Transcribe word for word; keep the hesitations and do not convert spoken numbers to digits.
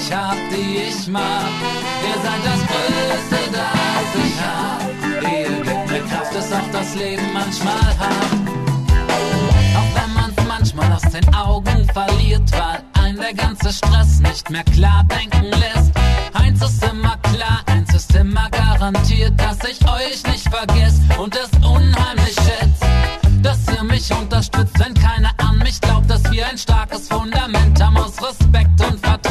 ich hab, die ich mag. Ihr seid das Größte, das ich hab. Ihr gebt mir Kraft, ist auch das Leben manchmal hart. Auch wenn man's manchmal aus den Augen verliert, weil ein der ganze Stress nicht mehr klar denken lässt. Eins ist immer klar, eins ist immer garantiert, dass ich euch nicht vergesse und es unheimlich schätze, dass ihr mich unterstützt, wenn keiner an mich glaubt, dass wir ein starkes Fundament haben aus Respekt und Vertrauen.